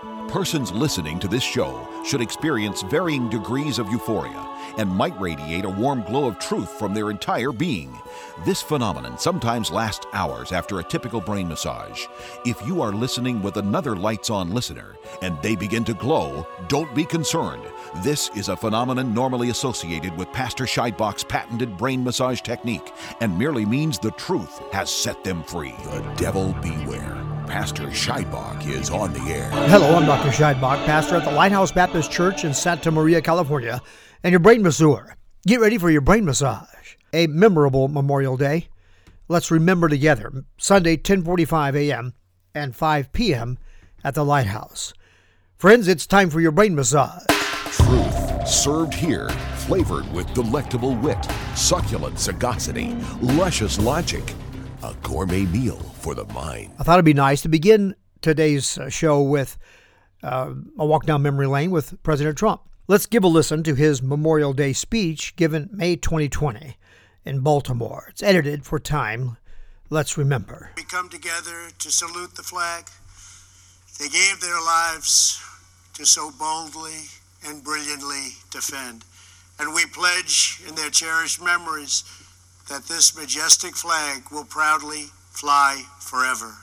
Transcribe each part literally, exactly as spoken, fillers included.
Persons listening to this show should experience varying degrees of euphoria and might radiate a warm glow of truth from their entire being. This phenomenon sometimes lasts hours after a typical brain massage. If you are listening with another lights-on listener and they begin to glow, don't be concerned. This is a phenomenon normally associated with Pastor Scheidbach's patented brain massage technique and merely means the truth has set them free. The devil beware. Pastor Scheidbach is on the air. Hello, I'm Doctor Scheidbach, pastor at the Lighthouse Baptist Church in Santa Maria, California, and your brain masseur. Get ready for your brain massage. A memorable Memorial Day. Let's remember together. Sunday, ten forty-five a.m. and five p.m. at the Lighthouse. Friends, it's time for your brain massage. Truth served here, flavored with delectable wit, succulent sagacity, luscious logic. A gourmet meal for the mind. I thought it'd be nice to begin today's show with uh, a walk down memory lane with President Trump. Let's give a listen to his Memorial Day speech given May twenty twenty in Baltimore. It's edited for time. Let's remember. We come together to salute the flag. They gave their lives to so boldly and brilliantly defend. And we pledge in their cherished memories that this majestic flag will proudly fly forever.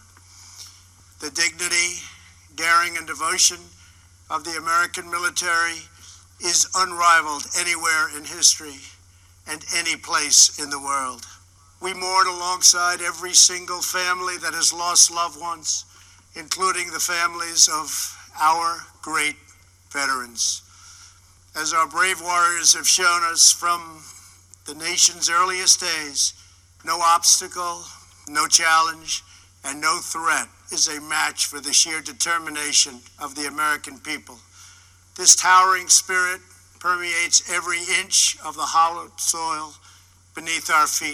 The dignity, daring, and devotion of the American military is unrivaled anywhere in history and any place in the world. We mourn alongside every single family that has lost loved ones, including the families of our great veterans. As our brave warriors have shown us from the nation's earliest days, no obstacle, no challenge, and no threat is a match for the sheer determination of the American people. This towering spirit permeates every inch of the hallowed soil beneath our feet.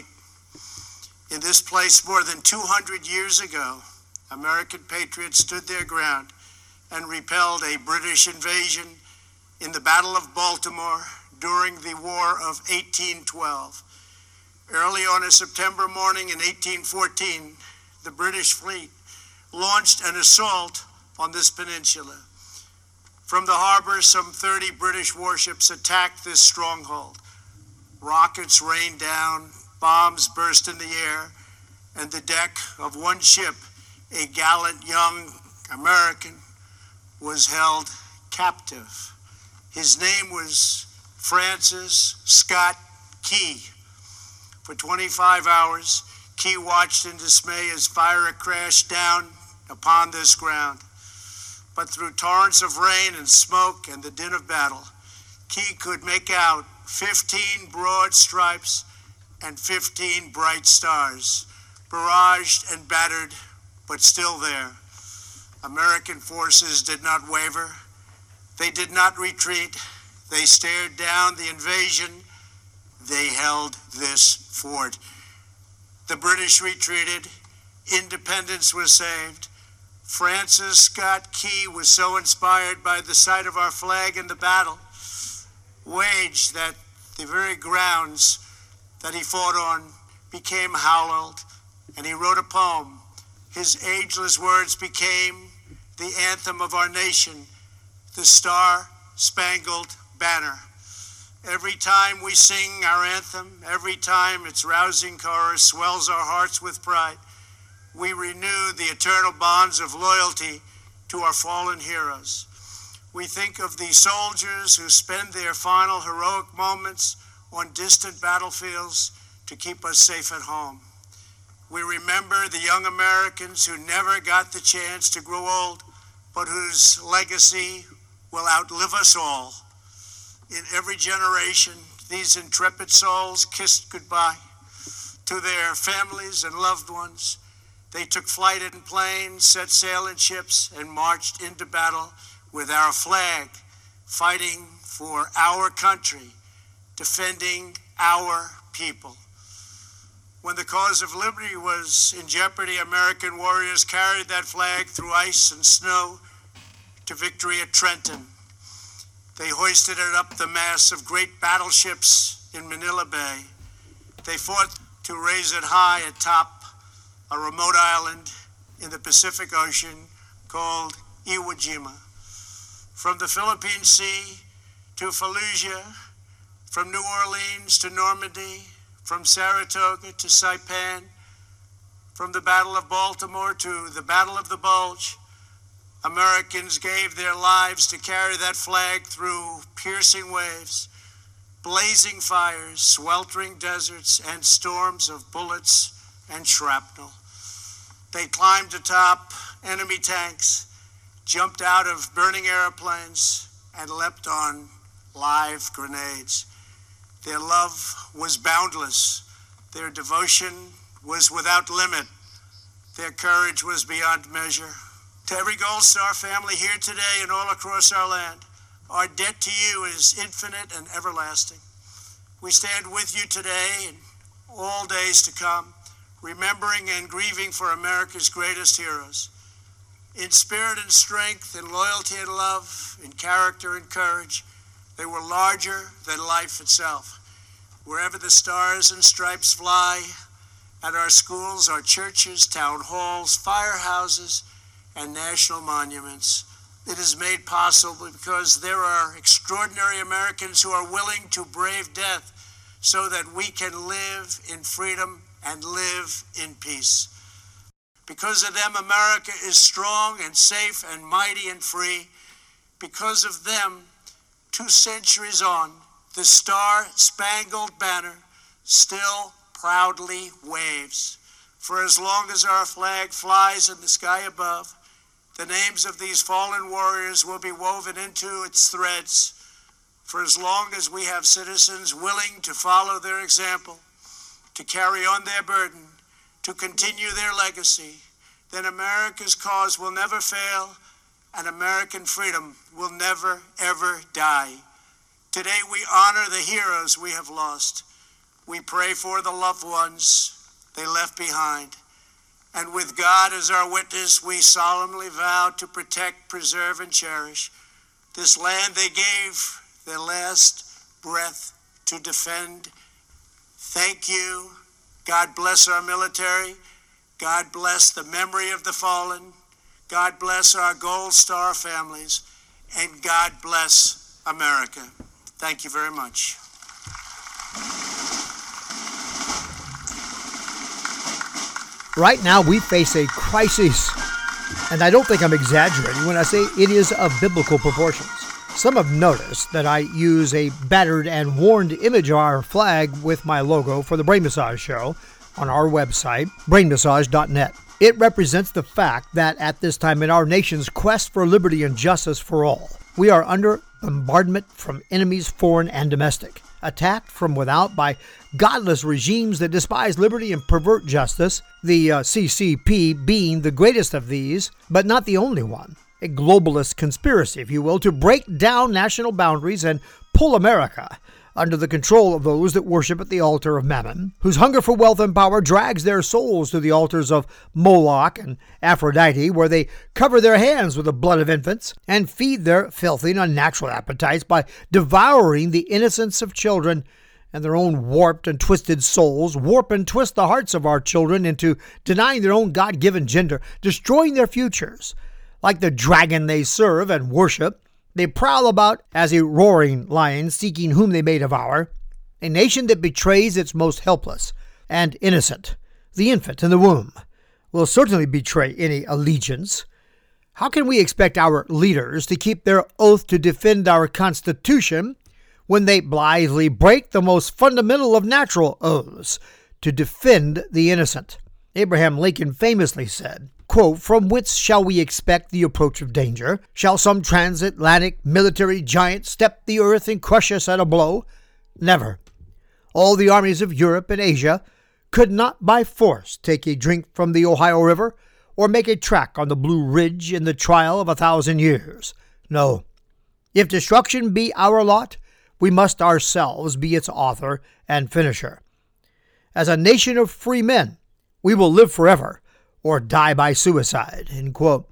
In this place more than two hundred years ago, American patriots stood their ground and repelled a British invasion in the Battle of Baltimore during the War of eighteen twelve. Early on a September morning in eighteen fourteen, the British fleet launched an assault on this peninsula. From the harbor, some thirty British warships attacked this stronghold. Rockets rained down, bombs burst in the air, and the deck of one ship, a gallant young American, was held captive. His name was Francis Scott Key. For twenty-five hours, Key watched in dismay as fire crashed down upon this ground. But through torrents of rain and smoke and the din of battle, Key could make out fifteen broad stripes and fifteen bright stars, barraged and battered, but still there. American forces did not waver. They did not retreat. They stared down the invasion. They held this fort. The British retreated. Independence was saved. Francis Scott Key was so inspired by the sight of our flag in the battle waged that the very grounds that he fought on became hallowed, and he wrote a poem. His ageless words became the anthem of our nation, the Star-Spangled Banner. Every time we sing our anthem, every time its rousing chorus swells our hearts with pride, we renew the eternal bonds of loyalty to our fallen heroes. We think of the soldiers who spend their final heroic moments on distant battlefields to keep us safe at home. We remember the young Americans who never got the chance to grow old, but whose legacy will outlive us all. In every generation, these intrepid souls kissed goodbye to their families and loved ones. They took flight in planes, set sail in ships, and marched into battle with our flag, fighting for our country, defending our people. When the cause of liberty was in jeopardy, American warriors carried that flag through ice and snow to victory at Trenton. They hoisted it up the masts of great battleships in Manila Bay. They fought to raise it high atop a remote island in the Pacific Ocean called Iwo Jima. from the Philippine Sea to Fallujah, from New Orleans to Normandy, from Saratoga to Saipan, from the Battle of Baltimore to the Battle of the Bulge, Americans gave their lives to carry that flag through piercing waves, blazing fires, sweltering deserts, and storms of bullets and shrapnel. They climbed atop enemy tanks, jumped out of burning airplanes, and leapt on live grenades. Their love was boundless. Their devotion was without limit. Their courage was beyond measure. To every Gold Star family here today and all across our land, our debt to you is infinite and everlasting. We stand with you today and all days to come, remembering and grieving for America's greatest heroes. In spirit and strength, in loyalty and love, in character and courage, they were larger than life itself. Wherever the stars and stripes fly, at our schools, our churches, town halls, firehouses, and national monuments, it is made possible because there are extraordinary Americans who are willing to brave death so that we can live in freedom and live in peace. Because of them, America is strong and safe and mighty and free. Because of them, two centuries on, the Star-Spangled Banner still proudly waves. For as long as our flag flies in the sky above, the names of these fallen warriors will be woven into its threads. For as long as we have citizens willing to follow their example, to carry on their burden, to continue their legacy, then America's cause will never fail and American freedom will never, ever die. Today we honor the heroes we have lost. We pray for the loved ones they left behind. And with God as our witness, we solemnly vow to protect, preserve, and cherish this land they gave their last breath to defend. Thank you. God bless our military. God bless the memory of the fallen. God bless our Gold Star families. And God bless America. Thank you very much. Right now, we face a crisis, and I don't think I'm exaggerating when I say it is of biblical proportions. Some have noticed that I use a battered and worn image of our flag with my logo for the Brain Massage Show on our website, brain massage dot net. It represents the fact that at this time in our nation's quest for liberty and justice for all, we are under bombardment from enemies foreign and domestic, attacked from without by godless regimes that despise liberty and pervert justice, the uh, C C P being the greatest of these, but not the only one. A globalist conspiracy, if you will, to break down national boundaries and pull America under the control of those that worship at the altar of Mammon, whose hunger for wealth and power drags their souls to the altars of Moloch and Aphrodite, where they cover their hands with the blood of infants and feed their filthy and unnatural appetites by devouring the innocence of children, and their own warped and twisted souls warp and twist the hearts of our children into denying their own God-given gender, destroying their futures. Like the dragon they serve and worship, they prowl about as a roaring lion, seeking whom they may devour. A nation that betrays its most helpless and innocent, the infant in the womb, will certainly betray any allegiance. How can we expect our leaders to keep their oath to defend our Constitution when they blithely break the most fundamental of natural oaths, to defend the innocent? Abraham Lincoln famously said, quote, "From whence shall we expect the approach of danger? Shall some transatlantic military giant step the earth and crush us at a blow? Never. All the armies of Europe and Asia could not by force take a drink from the Ohio River or make a track on the Blue Ridge in the trial of a thousand years. No. If destruction be our lot, we must ourselves be its author and finisher. As a nation of free men, we will live forever or die by suicide." End quote.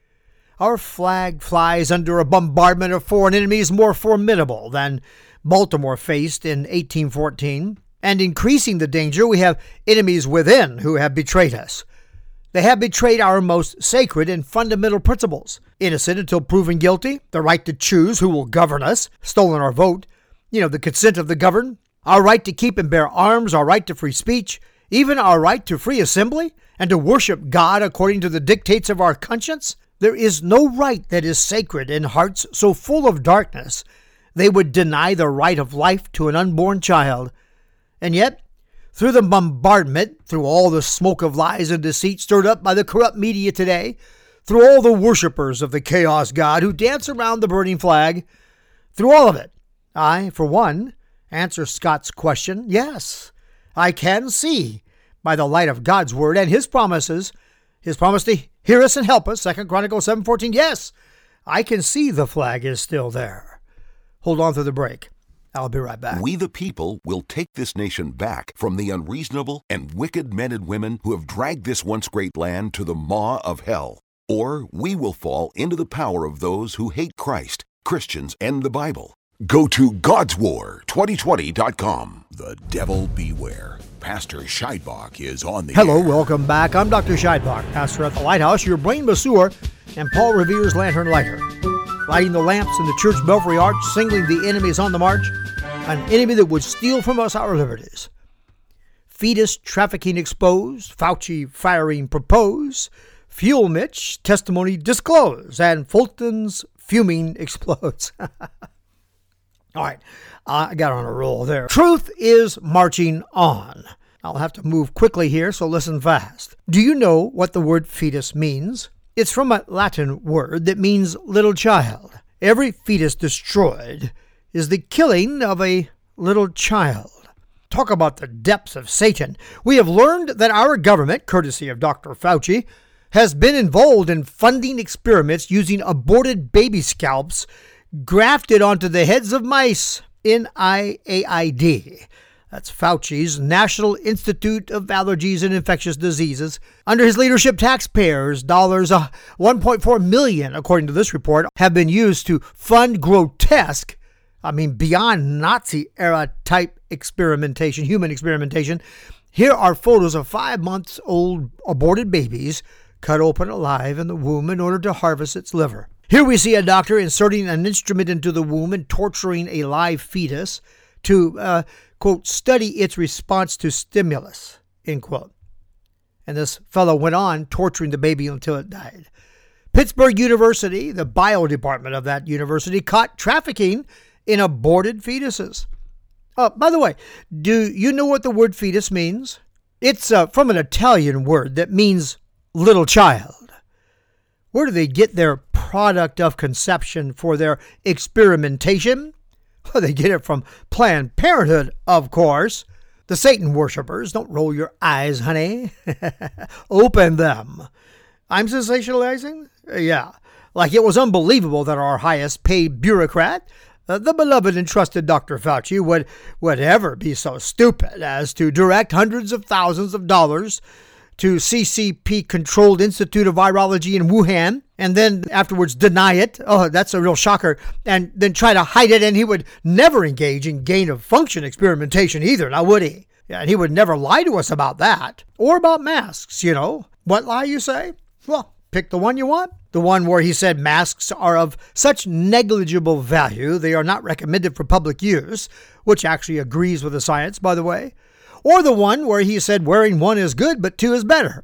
Our flag flies under a bombardment of foreign enemies more formidable than Baltimore faced in eighteen fourteen, and increasing the danger, we have enemies within who have betrayed us. They have betrayed our most sacred and fundamental principles. Innocent until proven guilty, the right to choose who will govern us, stolen our vote, you know, the consent of the governed, our right to keep and bear arms, our right to free speech, even our right to free assembly, and to worship God according to the dictates of our conscience. There is no right that is sacred in hearts so full of darkness they would deny the right of life to an unborn child. And yet, through the bombardment, through all the smoke of lies and deceit stirred up by the corrupt media today, through all the worshipers of the chaos god who dance around the burning flag, through all of it, I, for one, answer Scott's question, yes, I can see by the light of God's word and his promises, his promise to hear us and help us, Second Chronicles seven fourteen, yes, I can see the flag is still there. Hold on through the break. I'll be right back. We the people will take this nation back from the unreasonable and wicked men and women who have dragged this once great land to the maw of hell. Or we will fall into the power of those who hate Christ, Christians, and the Bible. Go to Gods War twenty twenty dot com. The devil beware. Pastor Scheidbach is on the Hello, air. welcome back. I'm Doctor Scheidbach, pastor at the Lighthouse, your brain masseur, and Paul Revere's lantern lighter. Lighting the lamps in the church belfry arch, singling the enemies on the march, an enemy that would steal from us our liberties. Fetus trafficking exposed, Fauci firing propose, Fuel Mitch testimony disclosed, and Fulton's fuming explodes. All right, I got on a roll there. Truth is marching on. I'll have to move quickly here, so listen fast. Do you know what the word fetus means? It's from a Latin word that means little child. Every fetus destroyed is the killing of a little child. Talk about the depths of Satan. We have learned that our government, courtesy of Doctor Fauci, has been involved in funding experiments using aborted baby scalps grafted onto the heads of mice. N I A I D. That's Fauci's National Institute of Allergies and Infectious Diseases. Under his leadership, taxpayers' dollars, uh, one point four million dollars, according to this report, have been used to fund grotesque, I mean, beyond Nazi-era type experimentation, human experimentation. Here are photos of five months old aborted babies cut open alive in the womb in order to harvest its liver. Here we see a doctor inserting an instrument into the womb and torturing a live fetus to, uh, quote, study its response to stimulus, end quote. And this fellow went on torturing the baby until it died. Pittsburgh University, the bio department of that university, caught trafficking in aborted fetuses. Oh, by the way, do you know what the word fetus means? It's uh, from an Italian word that means little child. Where do they get their product of conception for their experimentation? Well, they get it from Planned Parenthood, of course. The Satan worshippers, don't roll your eyes, honey. Open them. I'm sensationalizing? Yeah. Like it was unbelievable that our highest paid bureaucrat, uh, the beloved and trusted Doctor Fauci, would, would ever be so stupid as to direct hundreds of thousands of dollars to C C P-controlled Institute of Virology in Wuhan, and then afterwards deny it. Oh, that's a real shocker. And then try to hide it, and he would never engage in gain-of-function experimentation either, now would he? Yeah, and he would never lie to us about that. Or about masks, you know. What lie, you say? Well, pick the one you want. The one where he said masks are of such negligible value they are not recommended for public use, which actually agrees with the science, by the way. Or the one where he said wearing one is good, but two is better.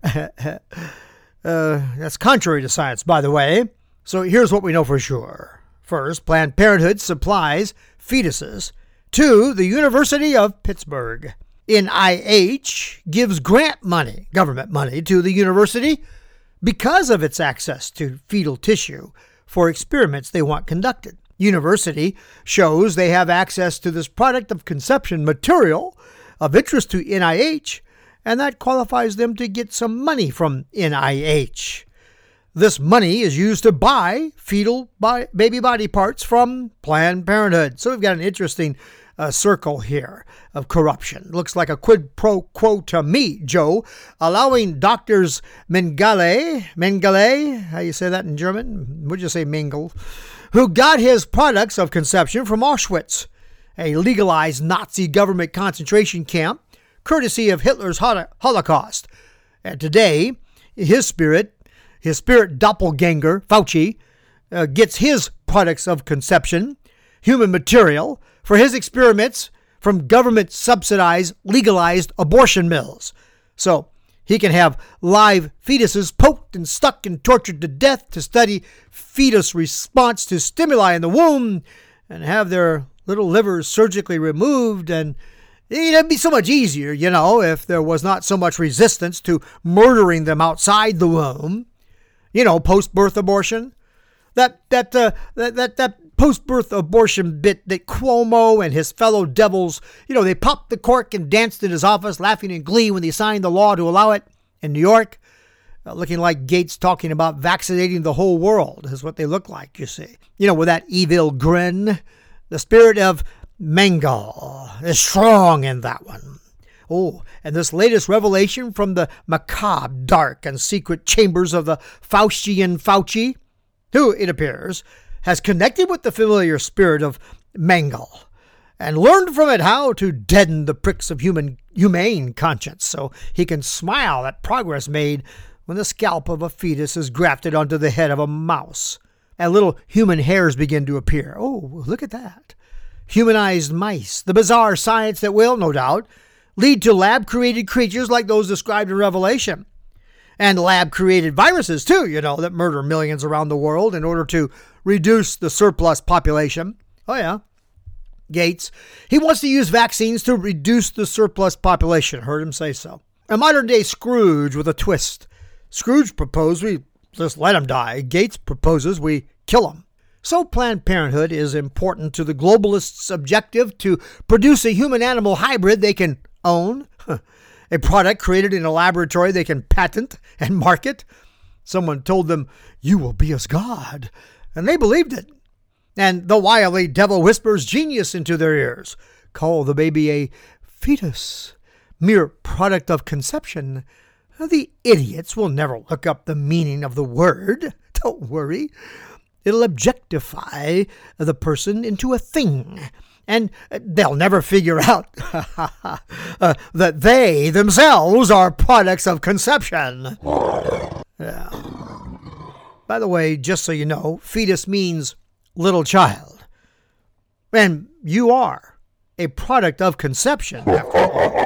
uh, that's contrary to science, by the way. So here's what we know for sure. First, Planned Parenthood supplies fetuses to the University of Pittsburgh. N I H gives grant money, government money, to the university because of its access to fetal tissue for experiments they want conducted. University shows they have access to this product of conception material of interest to N I H, and that qualifies them to get some money from N I H. This money is used to buy fetal bi- baby body parts from Planned Parenthood. So we've got an interesting uh, circle here of corruption. Looks like a quid pro quo to me, Joe, allowing doctors Mengele, Mengele, how you say that in German? Would you say Mengele? Who got his products of conception from Auschwitz, a legalized Nazi government concentration camp, courtesy of Hitler's Holocaust. And today, his spirit, his spirit doppelganger, Fauci, uh, gets his products of conception, human material, for his experiments from government-subsidized, legalized abortion mills. So he can have live fetuses poked and stuck and tortured to death to study fetus response to stimuli in the womb and have their little livers surgically removed. And it'd be so much easier, you know, if there was not so much resistance to murdering them outside the womb. You know, post-birth abortion. That, that, uh, that, that, that post-birth abortion bit that Cuomo and his fellow devils, you know, they popped the cork and danced in his office, laughing in glee when they signed the law to allow it in New York, uh, looking like Gates talking about vaccinating the whole world is what they look like, you see. You know, with that evil grin. The spirit of Mengele is strong in that one. Oh, and this latest revelation from the macabre, dark, and secret chambers of the Faustian Fauci, who, it appears, has connected with the familiar spirit of Mengele and learned from it how to deaden the pricks of human humane conscience so he can smile at progress made when the scalp of a fetus is grafted onto the head of a mouse and little human hairs begin to appear. Oh, look at that. Humanized mice, the bizarre science that will, no doubt, lead to lab-created creatures like those described in Revelation. And lab-created viruses, too, you know, that murder millions around the world in order to reduce the surplus population. Oh, yeah. Gates, he wants to use vaccines to reduce the surplus population. Heard him say so. A modern-day Scrooge with a twist. Scrooge proposed we just let him die. Gates proposes we kill him. So Planned Parenthood is important to the globalists' objective to produce a human-animal hybrid they can own, a product created in a laboratory they can patent and market. Someone told them, "You will be as God," and they believed it. And the wily devil whispers genius into their ears. Call the baby a fetus, mere product of conception. The idiots will never look up the meaning of the word. Don't worry. It'll objectify the person into a thing. And they'll never figure out uh, that they themselves are products of conception. Yeah. By the way, just so you know, fetus means little child. And you are a product of conception, after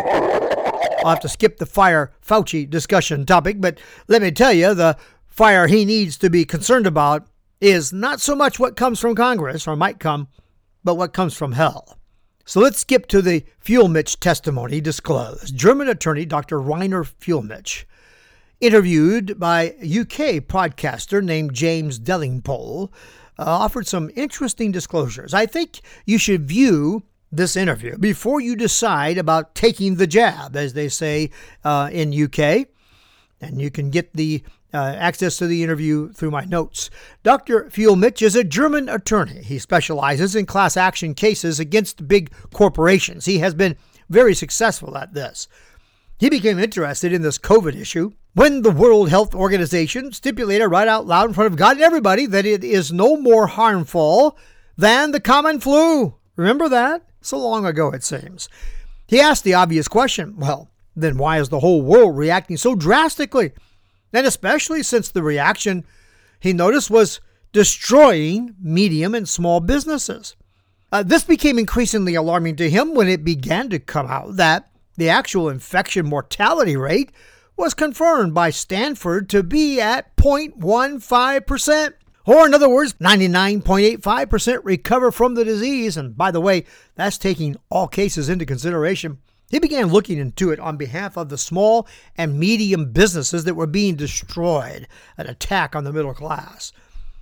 all. I'll have to skip the Fire Fauci discussion topic, but let me tell you, the fire he needs to be concerned about is not so much what comes from Congress, or might come, but what comes from hell. So let's skip to the Fuellmich testimony disclosed. German attorney Doctor Rainer Fuellmich, interviewed by a U K podcaster named James Delingpole, uh, offered some interesting disclosures. I think you should view this interview before you decide about taking the jab, as they say uh, in U K. And you can get the Uh, access to the interview through my notes. Doctor Fuellmich is a German attorney. He specializes in class action cases against big corporations. He has been very successful at this. He became interested in this COVID issue when the World Health Organization stipulated right out loud in front of God and everybody that it is no more harmful than the common flu. Remember that? So long ago, it seems. He asked the obvious question, well, then why is the whole world reacting so drastically? And especially since the reaction, he noticed, was destroying medium and small businesses. Uh, this became increasingly alarming to him when it began to come out that the actual infection mortality rate was confirmed by Stanford to be at zero point one five percent. Or in other words, ninety-nine point eight five percent recover from the disease. And by the way, that's taking all cases into consideration. He began looking into it on behalf of the small and medium businesses that were being destroyed, an attack on the middle class.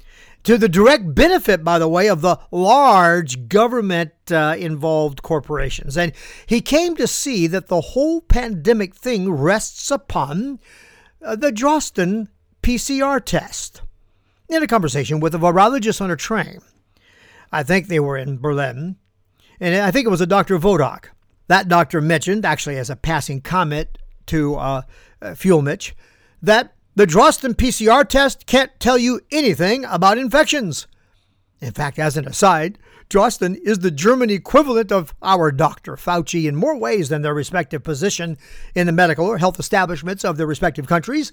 To the direct benefit, by the way, of the large government-involved uh, corporations. And he came to see that the whole pandemic thing rests upon uh, the Drosten P C R test. In a conversation with a virologist on a train, I think they were in Berlin, and I think it was a Doctor Vodak. That doctor mentioned, actually as a passing comment to uh, uh, Fuellmich, that the Drosten P C R test can't tell you anything about infections. In fact, as an aside, Drosten is the German equivalent of our Doctor Fauci in more ways than their respective position in the medical or health establishments of their respective countries.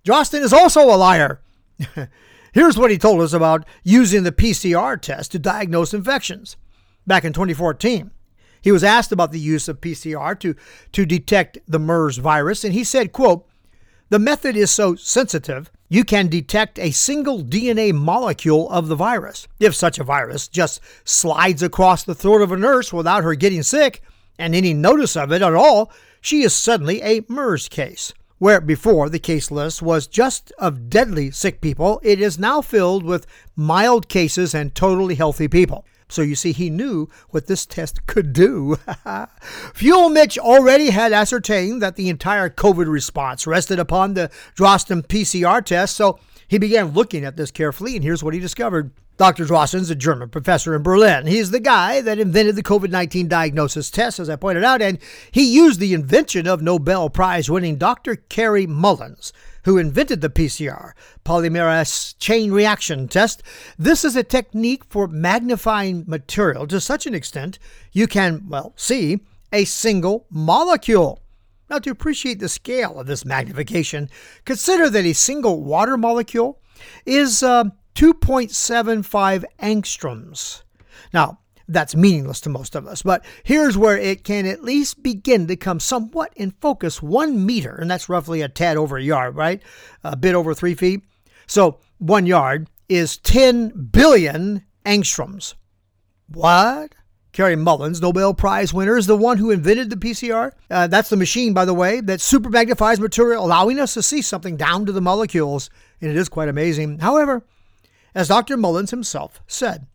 Drosten is also a liar. Here's what he told us about using the P C R test to diagnose infections. Back in twenty fourteen, he was asked about the use of P C R to, to detect the MERS virus, and he said, quote, "The method is so sensitive, you can detect a single D N A molecule of the virus. If such a virus just slides across the throat of a nurse without her getting sick and any notice of it at all, she is suddenly a MERS case. Where before the case list was just of deadly sick people, it is now filled with mild cases and totally healthy people." So you see, he knew what this test could do. Fuel Mitch already had ascertained that the entire COVID response rested upon the Drosten P C R test, so he began looking at this carefully, and here's what he discovered. Doctor Drosten's a German professor in Berlin. He's the guy that invented the COVID nineteen diagnosis test, as I pointed out, and he used the invention of Nobel Prize-winning Doctor Kary Mullis, who invented the P C R, polymerase chain reaction test. This is a technique for magnifying material to such an extent you can, well, see a single molecule. Now, to appreciate the scale of this magnification, consider that a single water molecule is uh, two point seven five angstroms. Now, that's meaningless to most of us, but here's where it can at least begin to come somewhat in focus. One meter, and that's roughly a tad over a yard, right? A bit over three feet. So one yard is ten billion angstroms. What? Kary Mullis, Nobel Prize winner, is the one who invented the P C R. Uh, that's the machine, by the way, that super magnifies material, allowing us to see something down to the molecules, and it is quite amazing. However, as Doctor Mullis himself said,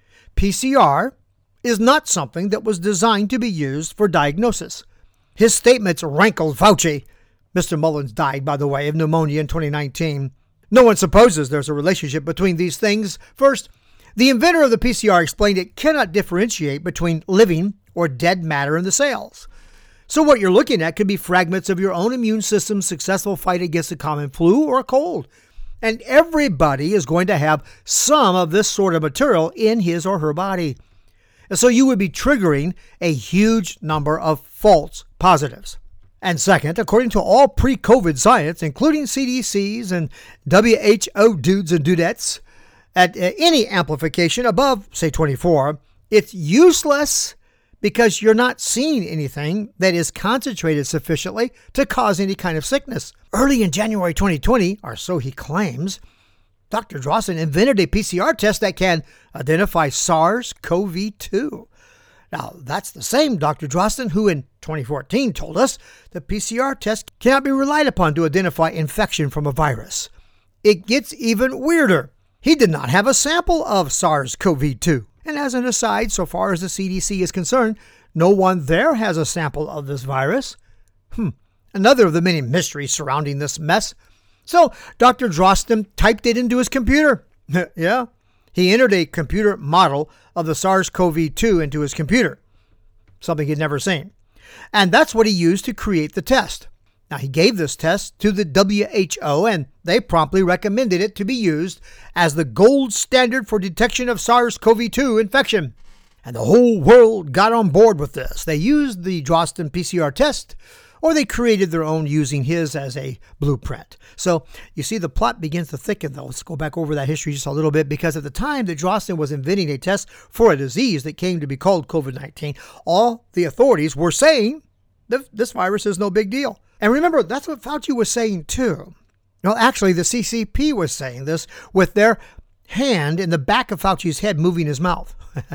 P C R is not something that was designed to be used for diagnosis. His statements rankled Fauci. Mister Mullis died, by the way, of pneumonia in twenty nineteen. No one supposes there's a relationship between these things. First, the inventor of the P C R explained it cannot differentiate between living or dead matter in the cells. So what you're looking at could be fragments of your own immune system's successful fight against a common flu or a cold. And everybody is going to have some of this sort of material in his or her body. And so you would be triggering a huge number of false positives. And second, according to all pre-COVID science, including C D Cs and W H O dudes and dudettes, at any amplification above, say, twenty-four, it's useless because you're not seeing anything that is concentrated sufficiently to cause any kind of sickness. Early in January twenty twenty, or so he claims, Doctor Drosten invented a P C R test that can identify SARS C o V two. Now, that's the same Doctor Drosten who in twenty fourteen told us the P C R test cannot be relied upon to identify infection from a virus. It gets even weirder. He did not have a sample of SARS C o V two. And as an aside, so far as the C D C is concerned, no one there has a sample of this virus. Hmm. Another of the many mysteries surrounding this mess. So Doctor Drosten typed it into his computer. Yeah. He entered a computer model of the SARS C o V two into his computer. Something he'd never seen. And that's what he used to create the test. Now, he gave this test to the W H O, and they promptly recommended it to be used as the gold standard for detection of SARS C o V two infection. And the whole world got on board with this. They used the Drosten P C R test, or they created their own using his as a blueprint. So you see the plot begins to thicken, though. Let's go back over that history just a little bit, because at the time that Drosten was inventing a test for a disease that came to be called COVID nineteen, all the authorities were saying that this virus is no big deal. And remember, that's what Fauci was saying too. Well, actually, the C C P was saying this with their hand in the back of Fauci's head moving his mouth.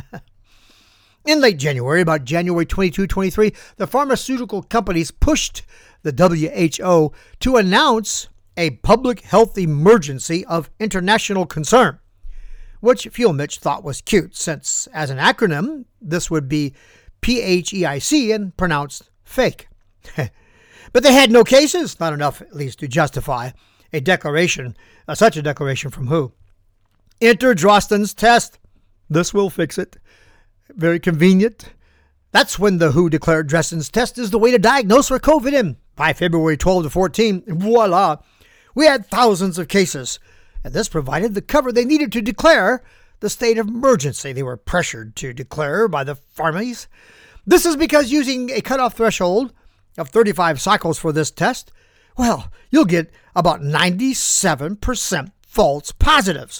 In late January, about January twenty-second, twenty-three, the pharmaceutical companies pushed the W H O to announce a public health emergency of international concern, which Fuel Mitch thought was cute, since as an acronym, this would be P H E I C and pronounced fake. But they had no cases, not enough at least to justify a declaration, uh, such a declaration from who? Enter Drosten's test. This will fix it. Very convenient. That's when the W H O declared Drosten's test is the way to diagnose for COVID. And by February twelfth to fourteenth, voila, we had thousands of cases. And this provided the cover they needed to declare the state of emergency they were pressured to declare by the pharmacies. This is because using a cutoff threshold of thirty-five cycles for this test well, you'll get about ninety-seven percent false positives.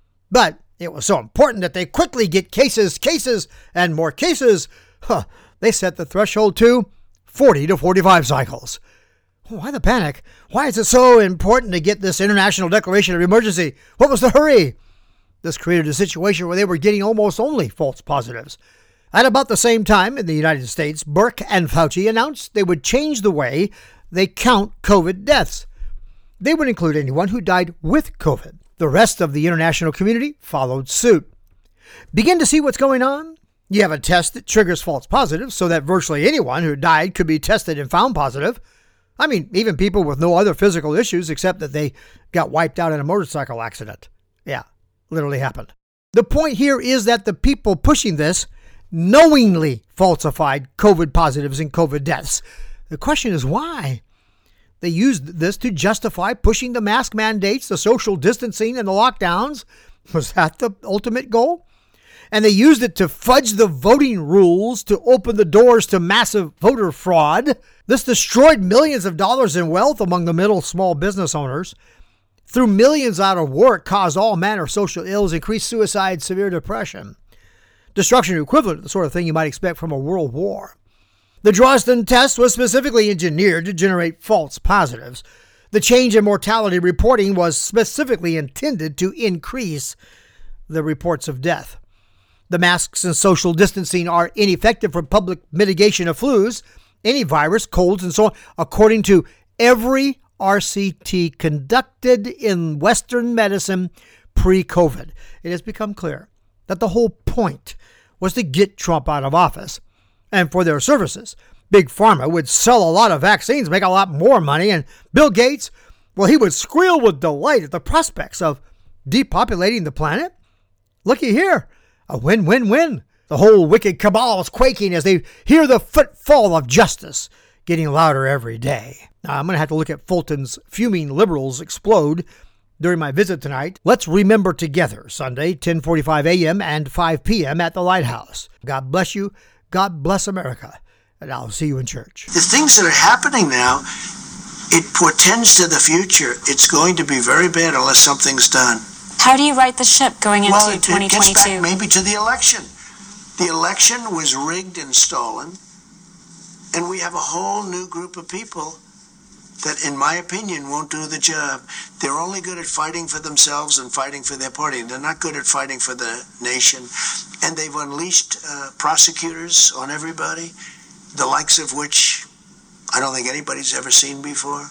But it was so important that they quickly get cases, cases, and more cases. Huh, they set the threshold to forty to forty-five cycles. Why the panic? Why is it so important to get this international declaration of emergency? What was the hurry? This created a situation where they were getting almost only false positives. At about the same time in the United States, Burke and Fauci announced they would change the way they count COVID deaths. They would include anyone who died with COVID. The rest of the international community followed suit. Begin to see what's going on? You have a test that triggers false positives so that virtually anyone who died could be tested and found positive. I mean, even people with no other physical issues except that they got wiped out in a motorcycle accident. Yeah, literally happened. The point here is that the people pushing this knowingly falsified COVID positives and COVID deaths. The question is why? They used this to justify pushing the mask mandates, the social distancing, and the lockdowns. Was that the ultimate goal? And they used it to fudge the voting rules to open the doors to massive voter fraud. This destroyed millions of dollars in wealth among the middle small business owners. Threw millions out of work, caused all manner of social ills, increased suicide, severe depression. Destruction equivalent to the sort of thing you might expect from a world war. The Drosten test was specifically engineered to generate false positives. The change in mortality reporting was specifically intended to increase the reports of death. The masks and social distancing are ineffective for public mitigation of flus, any virus, colds, and so on, according to every R C T conducted in Western medicine pre-COVID. It has become clear that the whole point was to get Trump out of office. And for their services, Big Pharma would sell a lot of vaccines, make a lot more money, and Bill Gates, well, he would squeal with delight at the prospects of depopulating the planet. Looky here, a win-win-win. The whole wicked cabal is quaking as they hear the footfall of justice getting louder every day. Now, I'm going to have to look at Fulton's fuming liberals explode during my visit tonight. Let's remember together, Sunday, ten forty-five a.m. and five p.m. at the Lighthouse. God bless you. God bless America. And I'll see you in church. The things that are happening now, it portends to the future. It's going to be very bad unless something's done. How do you right the ship going into well, it, twenty twenty-two? It gets back maybe to the election. The election was rigged and stolen, and we have a whole new group of people that, in my opinion, won't do the job. They're only good at fighting for themselves and fighting for their party. They're not good at fighting for the nation. And they've unleashed uh, prosecutors on everybody, the likes of which I don't think anybody's ever seen before.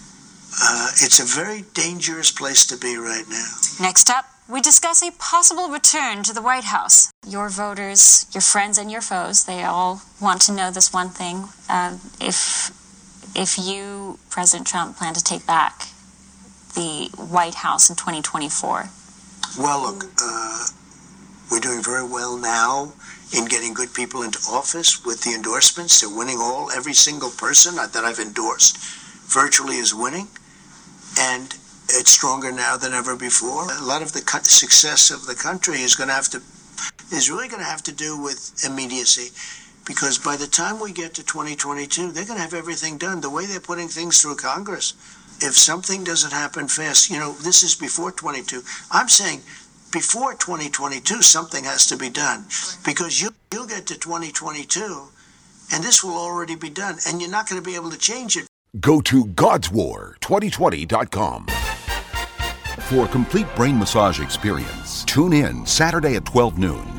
Uh, it's a very dangerous place to be right now. Next up, we discuss a possible return to the White House. Your voters, your friends, and your foes, they all want to know this one thing. Uh, if if you, President Trump, plan to take back the White House in twenty twenty-four. Well, look, uh, we're doing very well now in getting good people into office with the endorsements. They're winning all, every single person that I've endorsed virtually is winning. And it's stronger now than ever before. A lot of the success of the country is going to have to, is really going to have to do with immediacy. Because by the time we get to twenty twenty-two, they're going to have everything done. The way they're putting things through Congress, if something doesn't happen fast, you know, this is before twenty-two. I'm saying before twenty twenty-two, something has to be done. Because you, you'll get to twenty twenty-two, and this will already be done, and you're not going to be able to change it. Go to gods war twenty twenty dot com. For a complete brain massage experience, tune in Saturday at twelve noon